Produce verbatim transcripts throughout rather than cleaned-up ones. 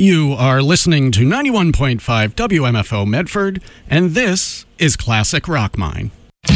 You are listening to ninety-one point five W M F O Medford, and this is Classic Rock Mine.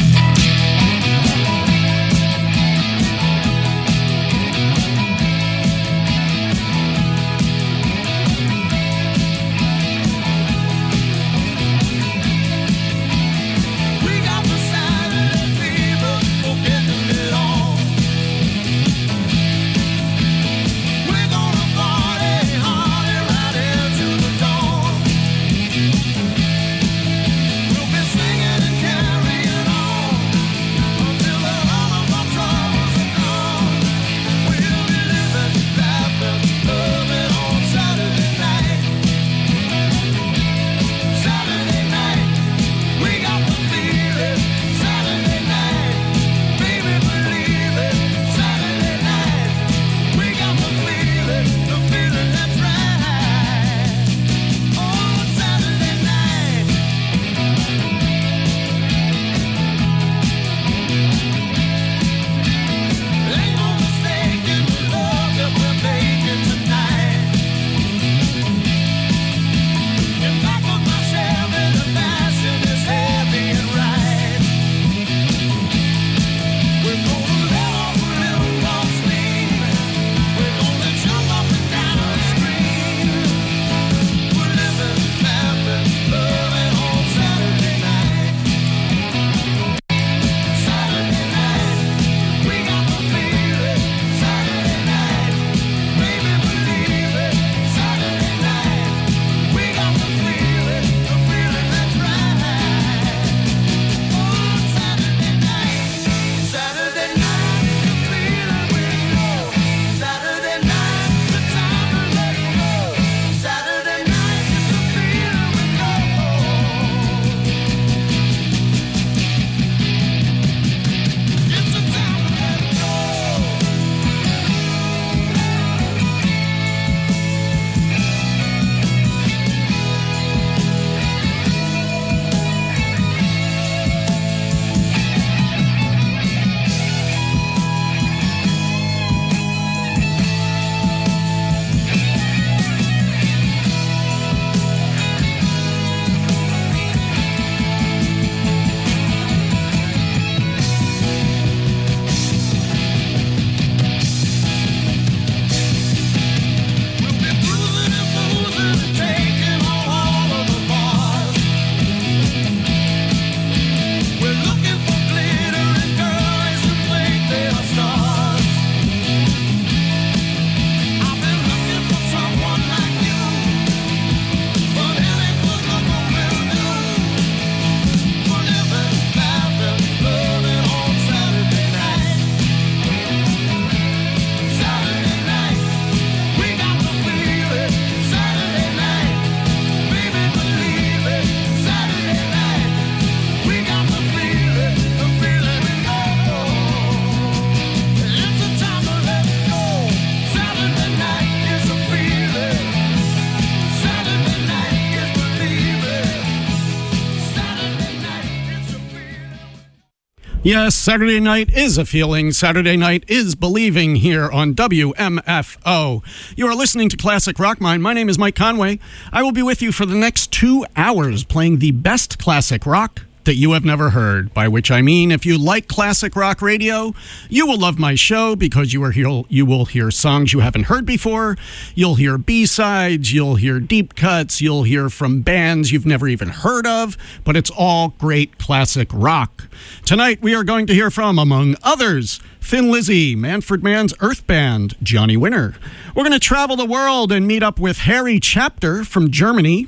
Yes, Saturday night is a feeling. Saturday night is believing here on W M F O. You are listening to Classic Rock Mine. My name is Mike Conway. I will be with you for the next two hours playing the best classic rock that you have never heard, by which I mean if you like classic rock radio, you will love my show because you are here, you will hear songs you haven't heard before, you'll hear B-sides, you'll hear deep cuts, you'll hear from bands you've never even heard of, but it's all great classic rock. Tonight we are going to hear from, among others, Thin Lizzy, Manfred Mann's Earth Band, Johnny Winter. We're going to travel the world and meet up with Harry Chapter from Germany,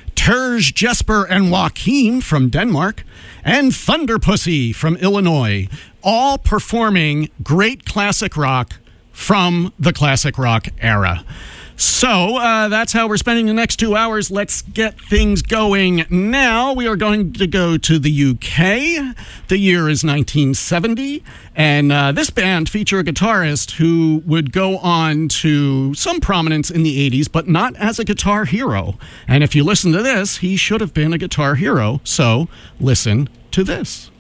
Terje Jesper and Joachim from Denmark, and Thunder Pussy from Illinois, all performing great classic rock from the classic rock era. So uh, that's how we're spending the next two hours. Let's get things going now. We are going to go to the U K. The year is nineteen seventy, and uh, this band featured a guitarist who would go on to some prominence in the eighties, but not as a guitar hero. And if you listen to this, he should have been a guitar hero. So listen to this.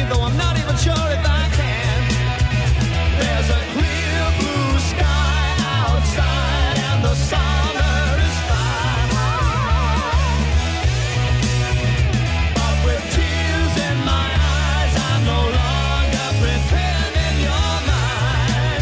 though I'm not even sure if I can. There's a clear blue sky outside and the summer is fine. But with tears in my eyes, I'm no longer pretending you're mine.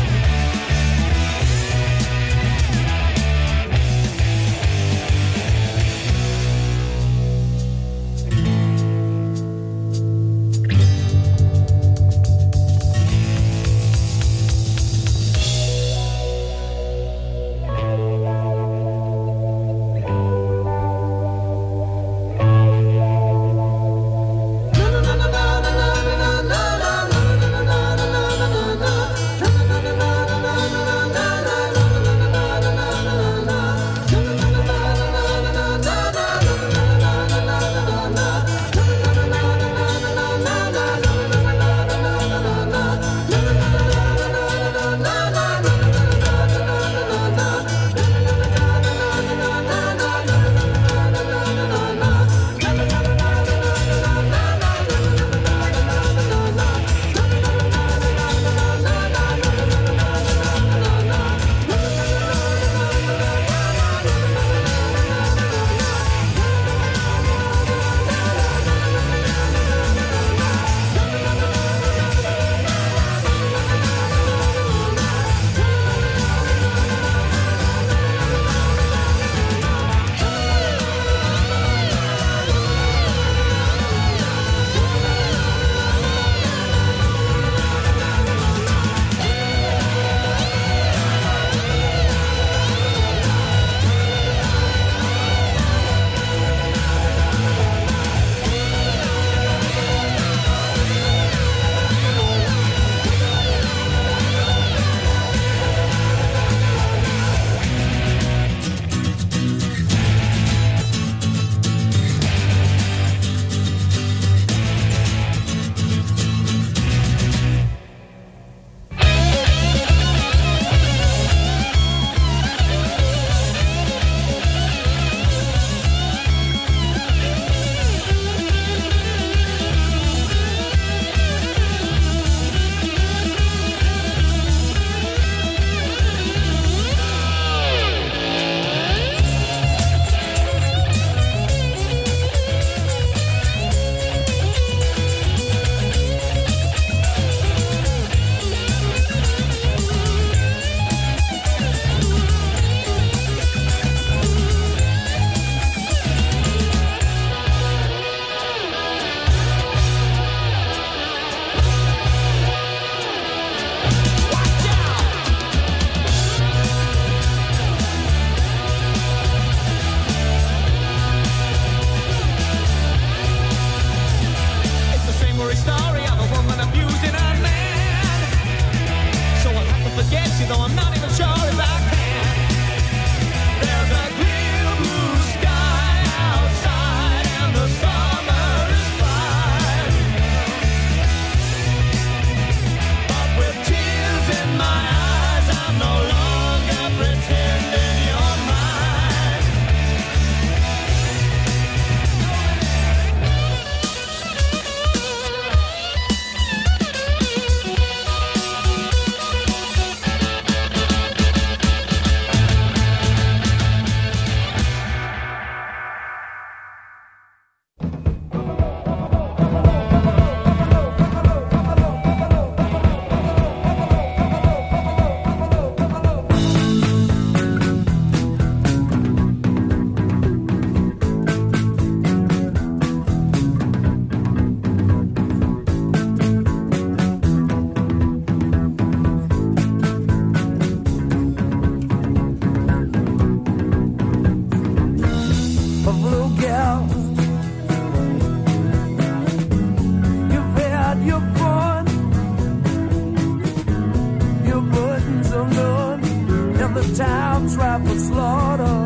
times ripe for slaughter.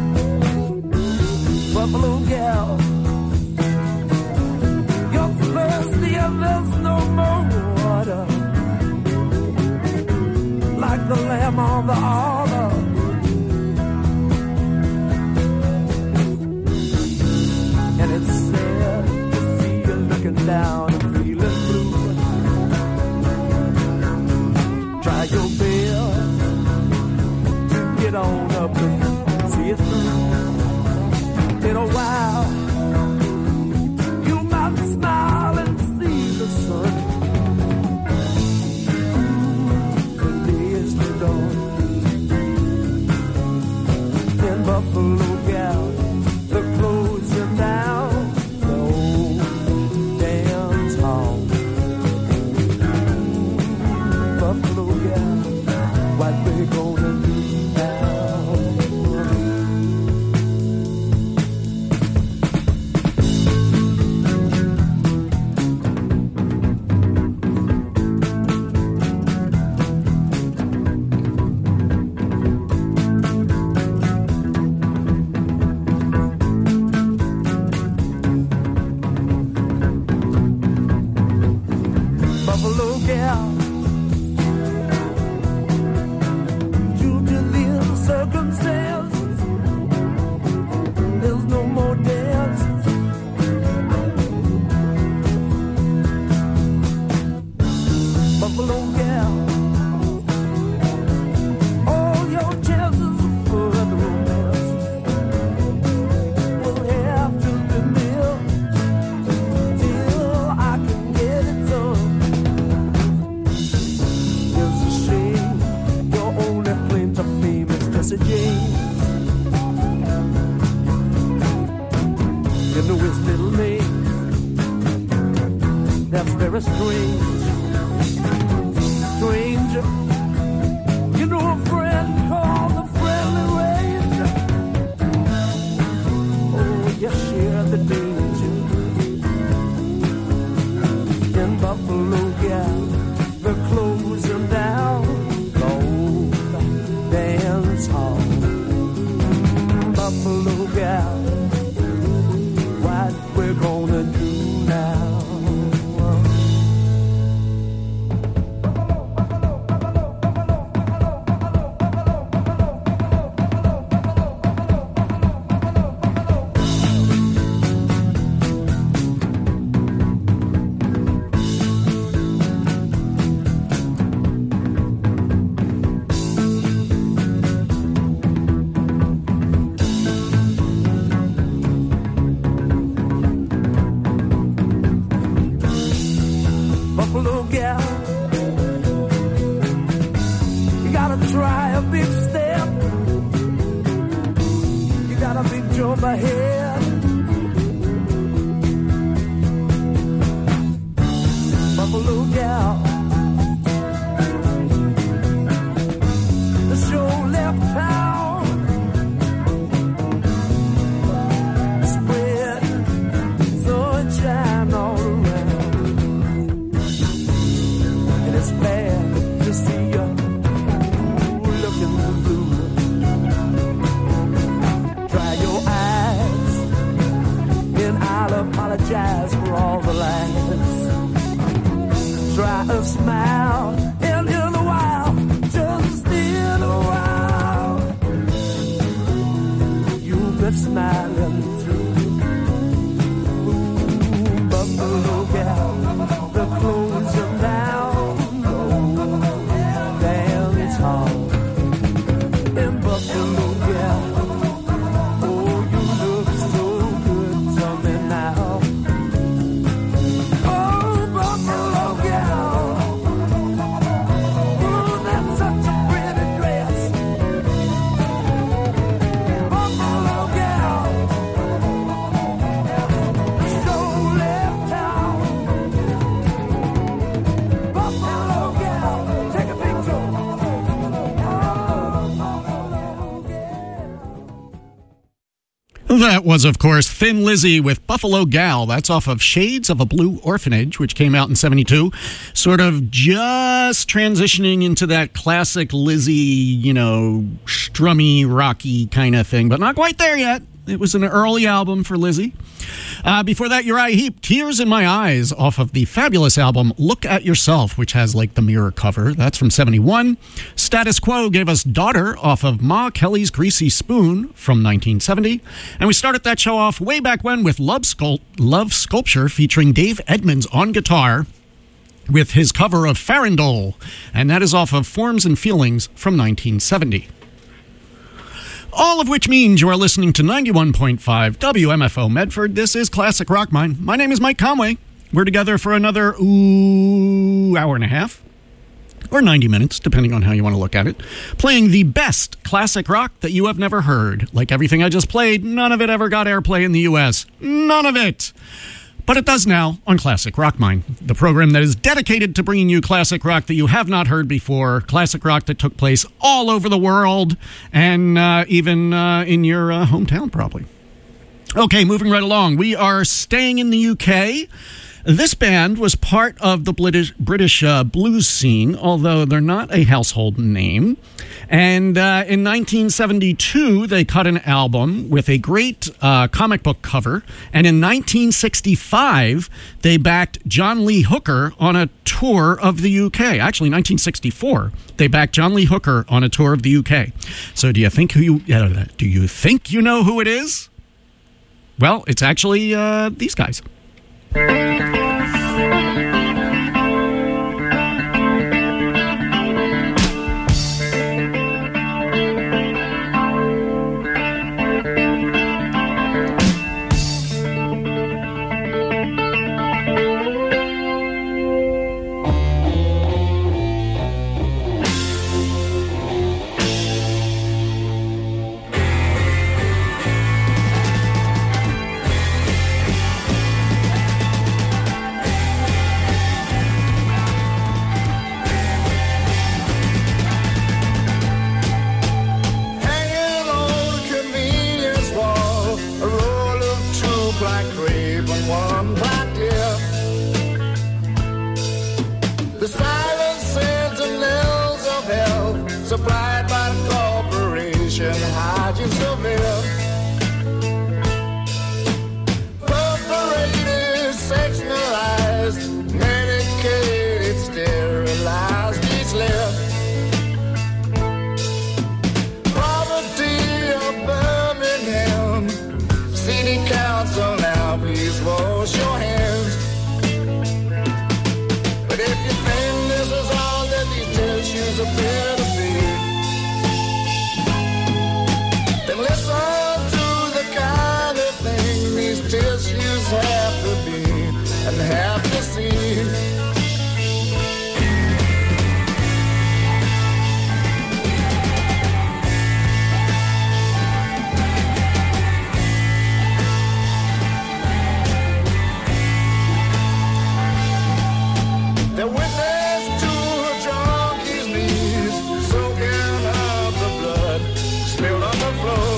Buffalo gal, you're thirsty and there's no more water. Like the lamb on the altar, and it's sad to see you looking down and feeling blue. we gonna do now? Buffalo gal, due to little circumstances, there's no more dances. Buffalo gal, all your chances for other romances will have to be milled till I can get it done. It's a shame your only claim to fame is Jesse James. You know his little name, that's very strange. Stranger, you know a friend called the Friendly Ranger. Oh, you share the danger in Buffalo gal. They're closing down the old dance hall. Buffalo gal, what we're gonna do now? Buffalo gal, you gotta try a big step. You got a big jump ahead. Buffalo gal, the show left town, spread sunshine all around. And it's bad to see you looking blue. Dry your eyes, and I'll apologize for all the lies. Try a smile, and in a while, just in a while, you'll be smiling too. Ooh, Buffalo gal, the closing down. Dance hall in Buffalo gal. Oh, you look so good to me now. Oh, Buffalo gal. Oh, that's such a pretty dress. Buffalo gal. The show left town. Buffalo gal. Take a picture. That was, of course, Thin Lizzy with Buffalo Gal. That's off of Shades of a Blue Orphanage, which came out in seventy-two. Sort of just transitioning into that classic Lizzy, you know, strummy, rocky kind of thing, but not quite there yet. It was an early album for Lizzy. Uh, before that, Uriah Heep, Tears in My Eyes, off of the fabulous album Look at Yourself, which has like the mirror cover. That's from seventy-one. Status Quo gave us Daughter off of Ma Kelly's Greasy Spoon from nineteen seventy. And we started that show off way back when with Love, Sculpt- Love Sculpture featuring Dave Edmunds on guitar with his cover of Farandole. And that is off of Forms and Feelings from nineteen seventy. All of which means you are listening to ninety-one point five W M F O Medford. This is Classic Rock Mine. My name is Mike Conway. We're together for another ooh, hour and a half. Or ninety minutes, depending on how you want to look at it. Playing the best classic rock that you have never heard. Like everything I just played, none of it ever got airplay in the U S. None of it. But it does now on Classic Rock Mine, the program that is dedicated to bringing you classic rock that you have not heard before, classic rock that took place all over the world, and uh, even uh, in your uh, hometown, probably. Okay, moving right along. We are staying in the U K. This band was part of the British, British uh, blues scene, although they're not a household name. And uh, in nineteen seventy-two, they cut an album with a great uh, comic book cover. And in nineteen sixty-five, they backed John Lee Hooker on a tour of the U K. Actually, nineteen sixty-four, they backed John Lee Hooker on a tour of the U K. So do you think who you uh, do you think you know who it is? Well, it's actually uh, these guys. Hanging on a convenience wall, a roll of two black crepe and one black deer. The silent sentinels of hell, supplied by the corporation, hygiene Seville. Perforated, sectionalized, medicated, sterilized each lip. Poverty of Birmingham, city council now, please wash your hands. But if you think this is all that these tissues appear to be, then listen to the kind of thing these tissues have to be and have to see. The witness to a junkie's knees, soaking up the blood spilled on the floor.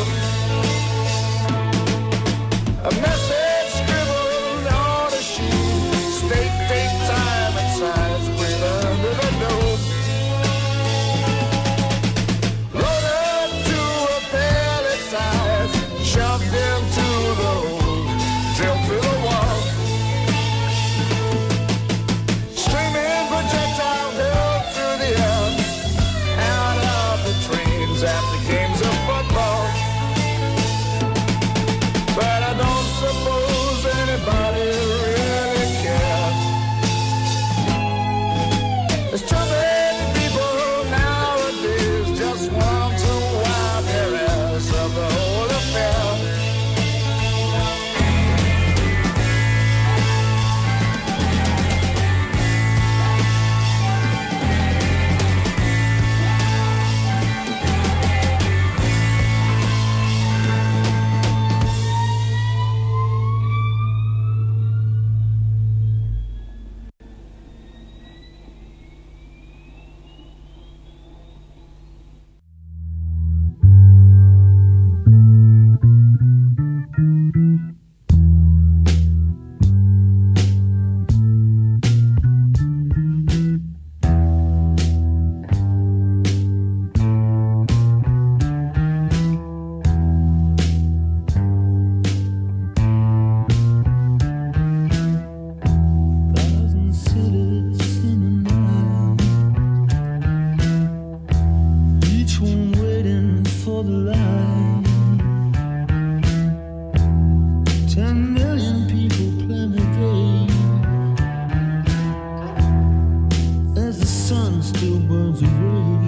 A message scribbled on a sheet, state, date, time, and size, pushed under the door. Loaded to a pallet size, shoved into the hole, drilled through the wall. Streaming projectile hurled through the air, out of the trains after games of football. But I don't suppose anybody really cares. There's too many people nowadays just want to wipe their ass of the whole affair. Thousand cities in the night, each one waiting for the light. Ten million people plan a day as the sun still burns away.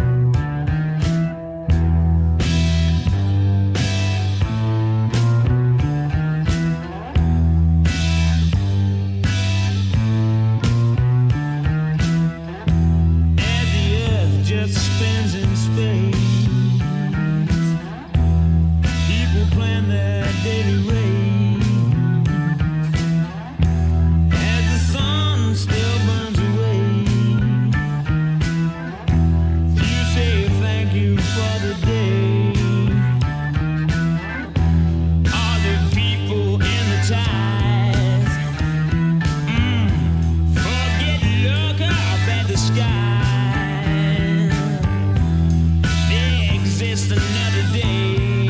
As the earth just spins in space, people plan their daily race. sky. There exists another day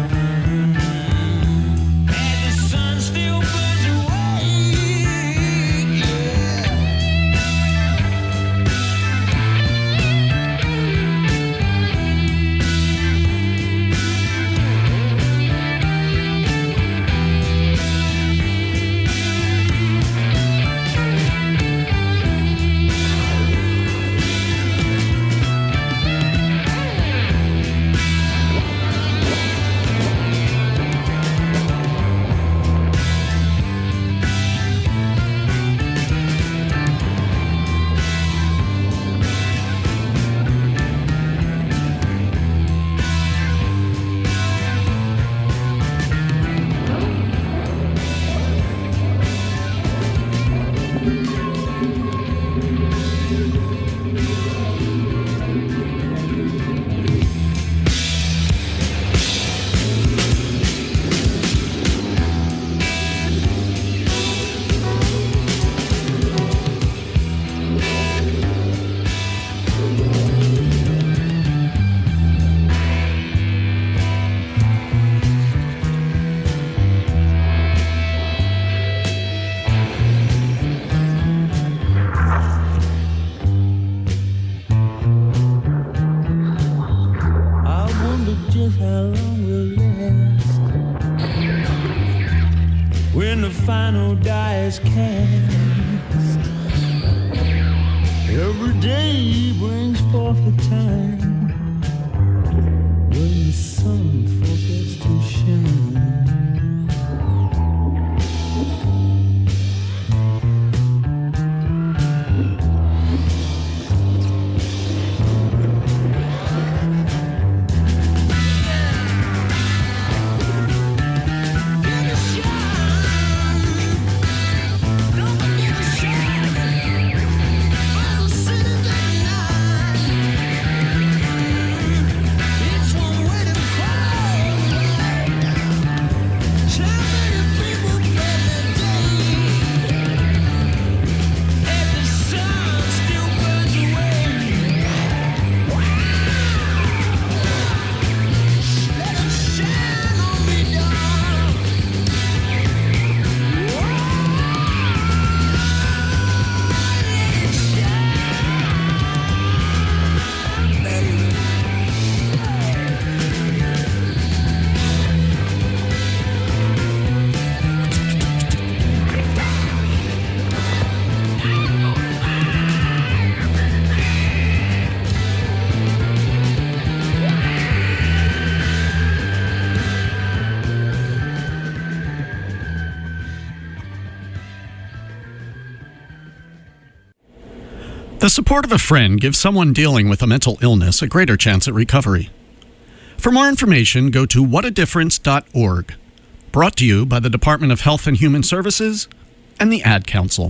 as the sun still burns away. Yeah. When the final die is cast, every day brings forth a time when the sun forgets to shine. The support of a friend gives someone dealing with a mental illness a greater chance at recovery. For more information, go to what a difference dot org. Brought to you by the Department of Health and Human Services and the Ad Council.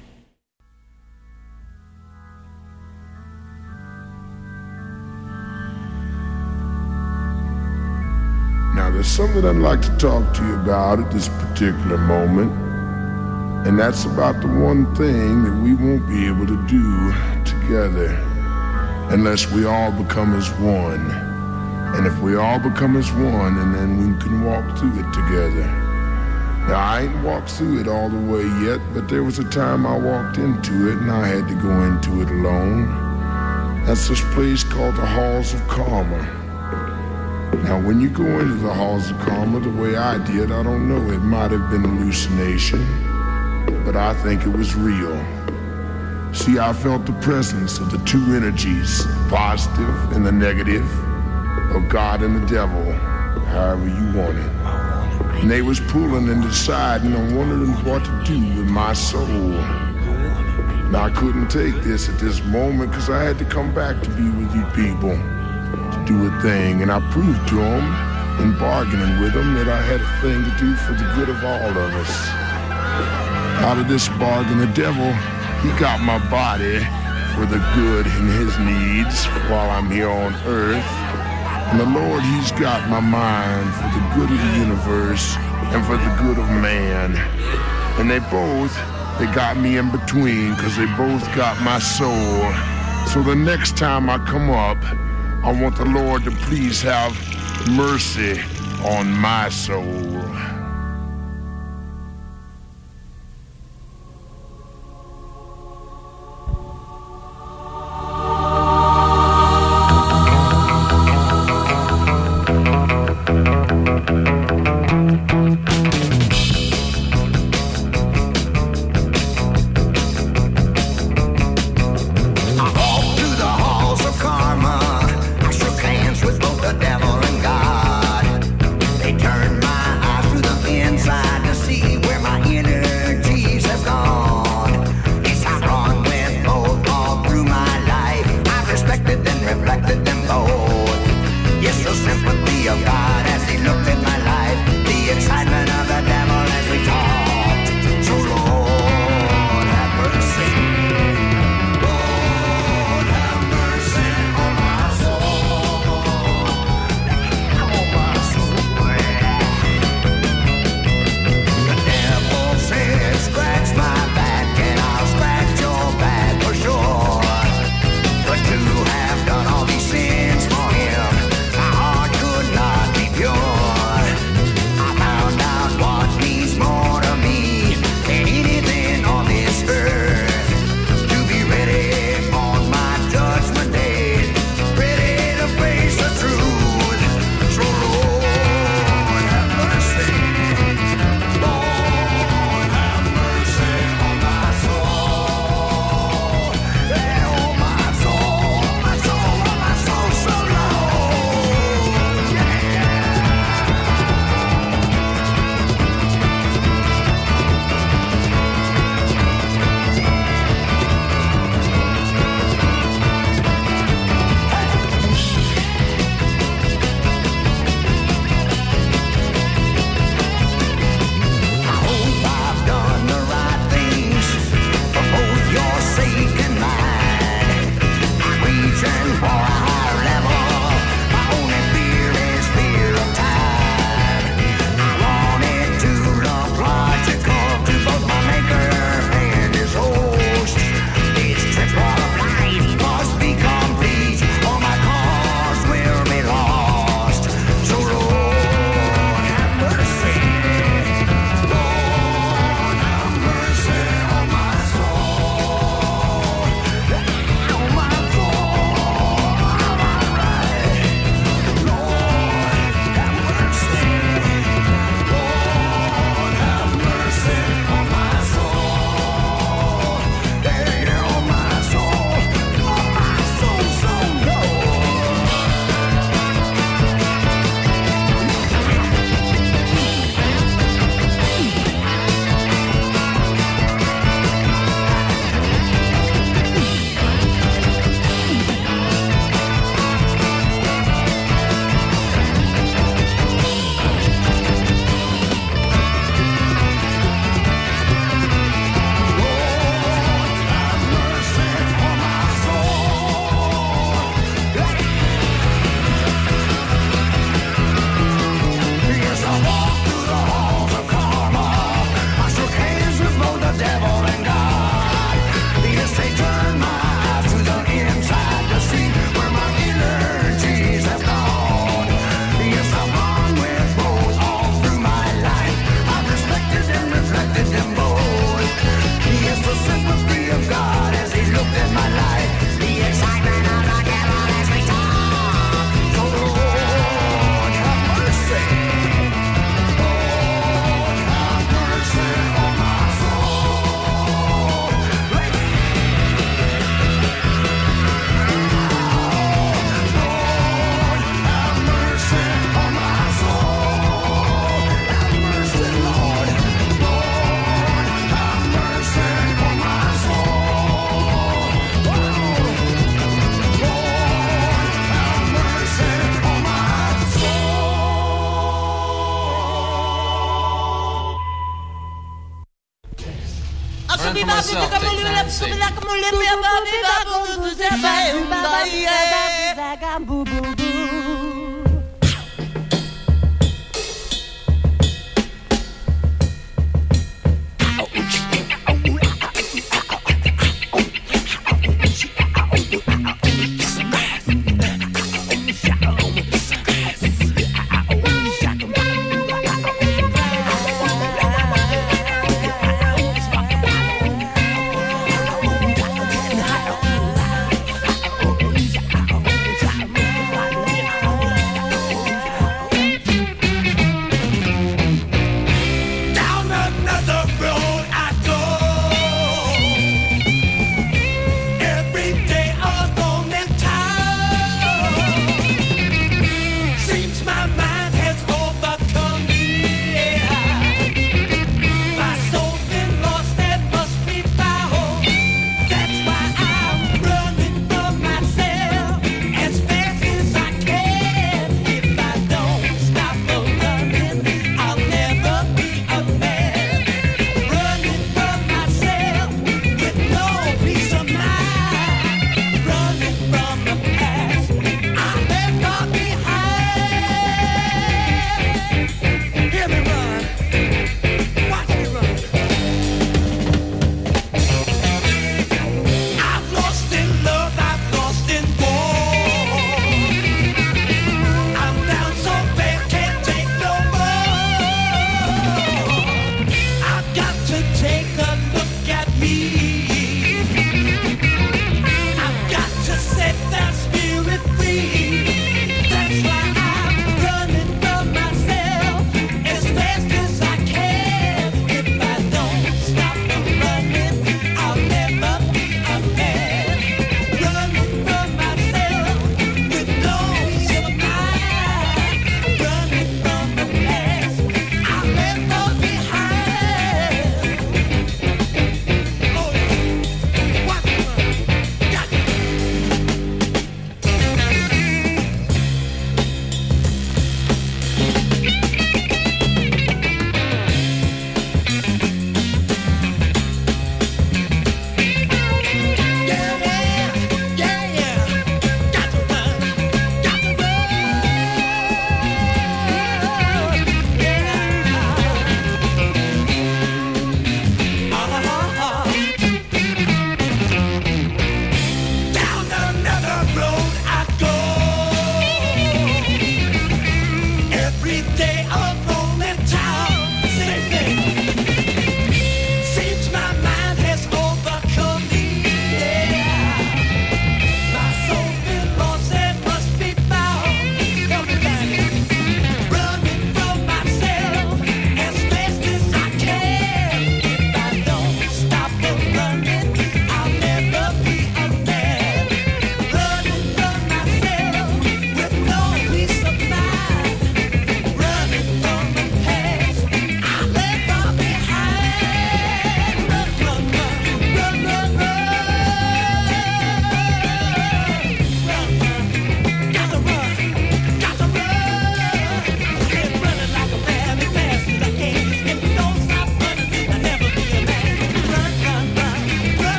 Now, there's something I'd like to talk to you about at this particular moment, and that's about the one thing that we won't be able to do together unless we all become as one. And if we all become as one, and then we can walk through it together. Now, I ain't walked through it all the way yet, but there was a time I walked into it and I had to go into it alone. That's this place called the Halls of Karma. Now, when you go into the Halls of Karma the way I did, I don't know, it might have been hallucination, but I think it was real. See, I felt the presence of the two energies, positive and the negative, of God and the devil, however you want it. And they was pulling and deciding on wondering what to do with my soul. Now, I couldn't take this at this moment because I had to come back to be with you people, to do a thing, and I proved to them in bargaining with them that I had a thing to do for the good of all of us. Out of this bargain, the devil, he got my body for the good in his needs while I'm here on earth. And the Lord, he's got my mind for the good of the universe and for the good of man. And they both, They got me in between because they both got my soul. So the next time I come up, I want the Lord to please have mercy on my soul. for myself. Take that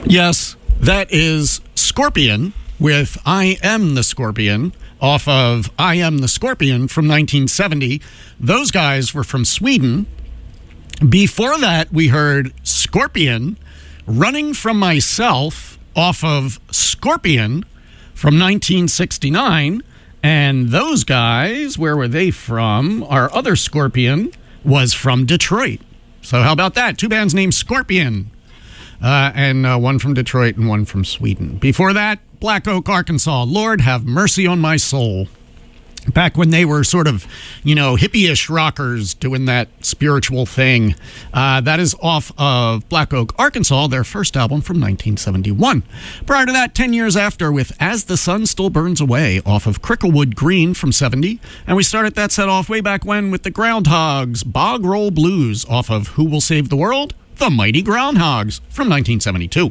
Yes, that is Scorpion with I Am the Scorpion off of I Am the Scorpion from nineteen seventy. Those guys were from Sweden. Before that, we heard Scorpion, Running From Myself off of Scorpion from nineteen sixty-nine. And those guys, where were they from? Our other Scorpion was from Detroit. So how about that? Two bands named Scorpion. Uh, and uh, one from Detroit and one from Sweden. Before that, Black Oak, Arkansas. Lord have mercy on my soul. Back when they were sort of, you know, hippie-ish rockers doing that spiritual thing. Uh, that is off of Black Oak, Arkansas, their first album from nineteen seventy-one. Prior to that, ten years after, with As the Sun Still Burns Away, off of Cricklewood Green from seventy. And we started that set off way back when with the Groundhogs, Bog Roll Blues, off of Who Will Save the World? The Mighty Groundhogs from nineteen seventy-two.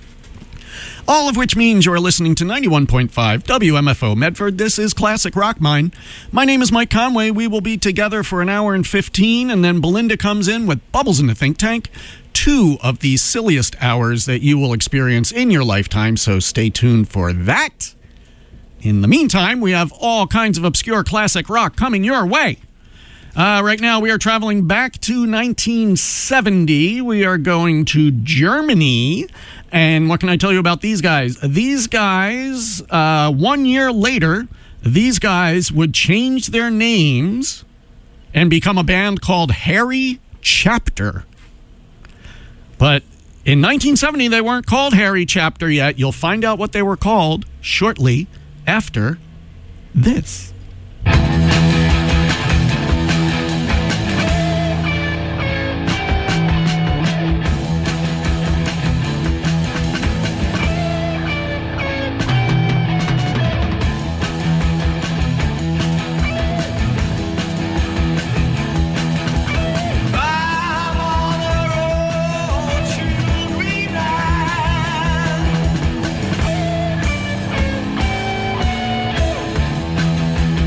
All of which means you're listening to ninety-one point five W M F O Medford. This is Classic Rock Mine. My name is Mike Conway. We will be together for an hour and fifteen, and then Belinda comes in with Bubbles in the Think Tank. Two of the silliest hours that you will experience in your lifetime, so stay tuned for that. In the meantime, we have all kinds of obscure classic rock coming your way. Uh, right now, we are traveling back to nineteen seventy. We are going to Germany. And what can I tell you about these guys? These guys, uh, one year later, these guys would change their names and become a band called Harry Chapter. But in nineteen seventy, they weren't called Harry Chapter yet. You'll find out what they were called shortly after this. I'm on the road to remind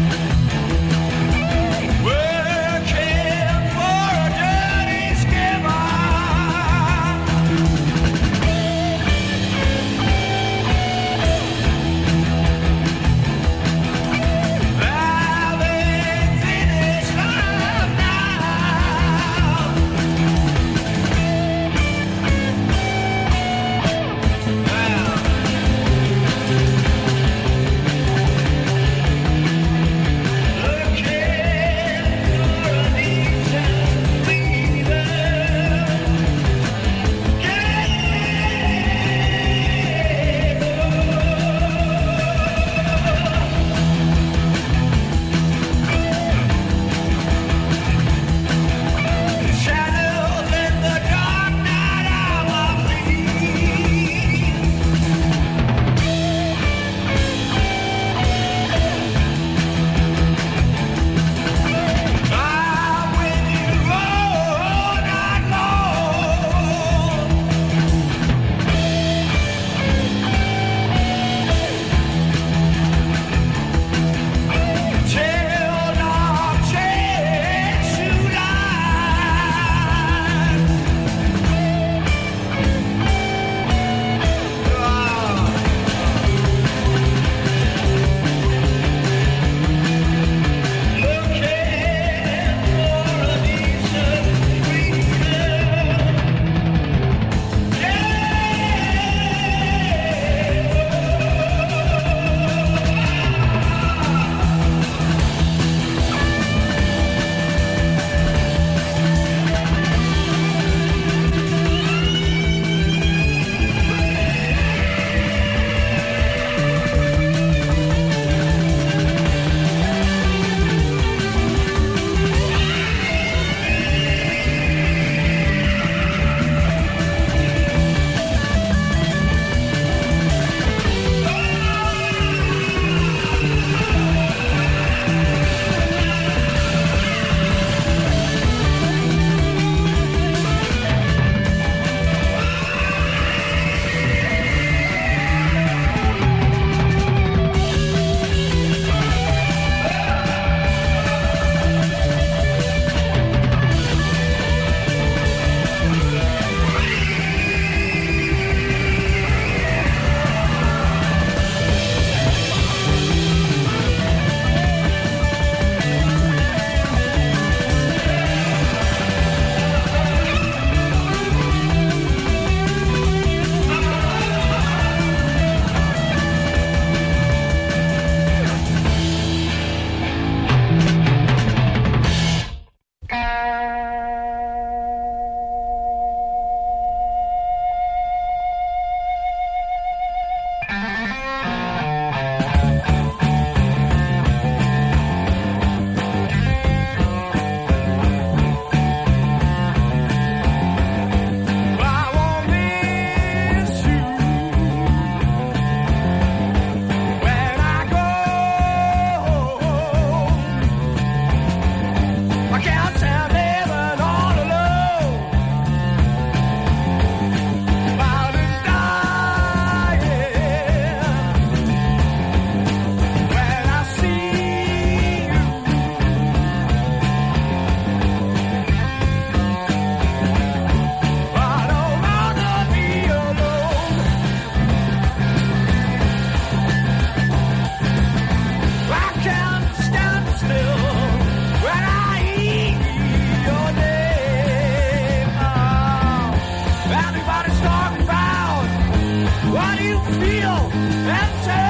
feel and say,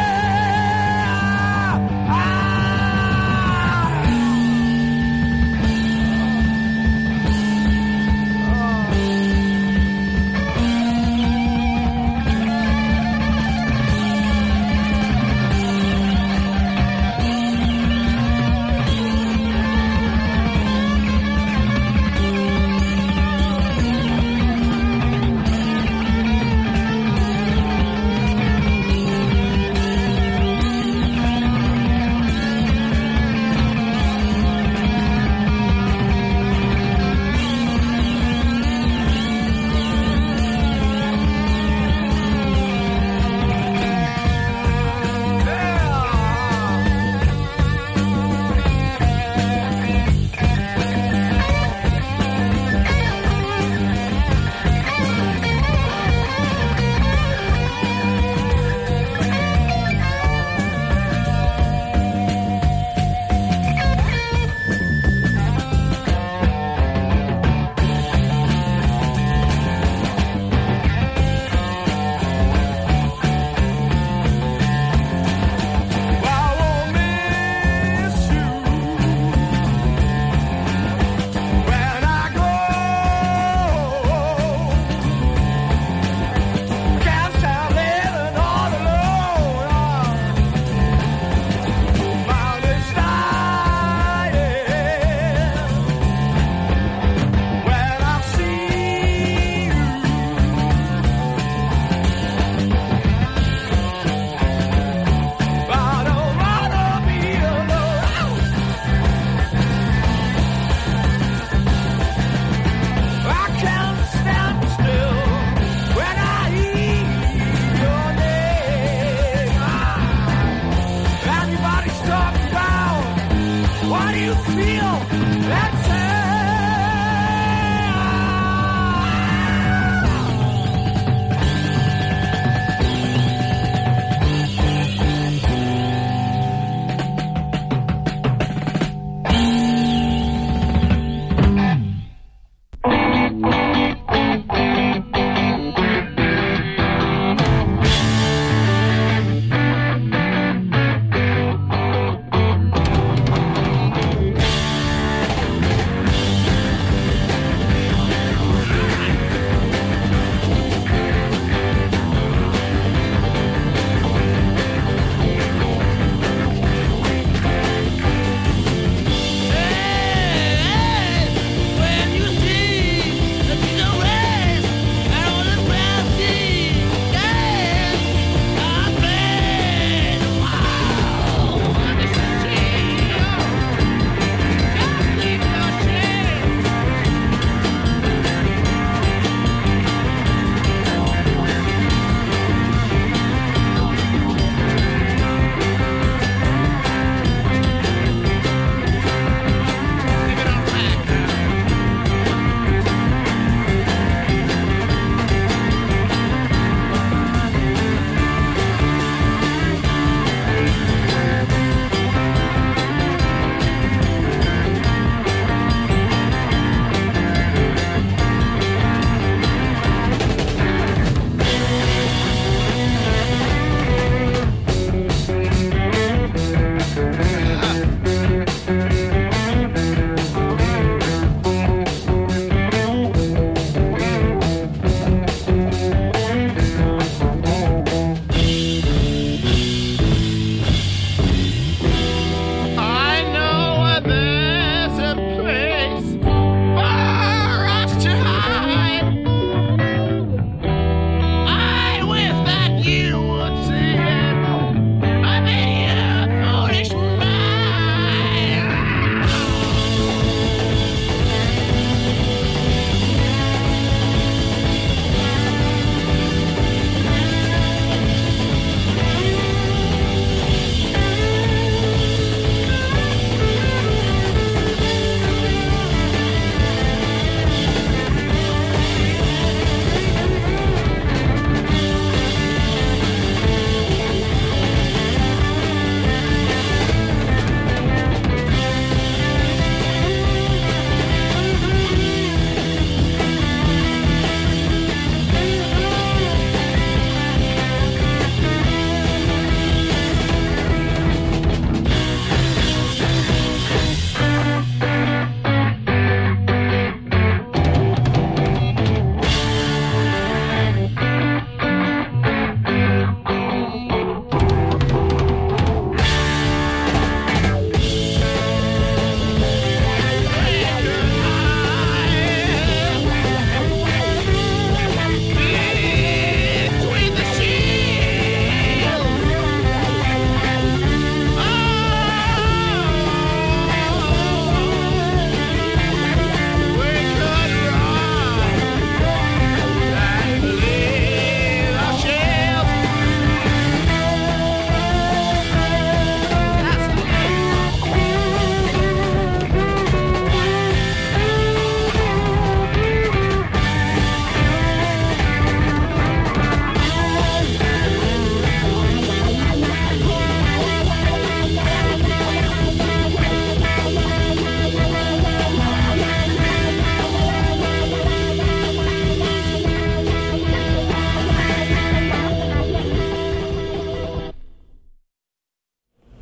ah, ah.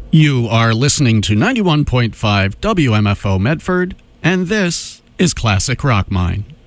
You are listening to ninety-one point five W M F O Medford, and this is Classic Rock Mine.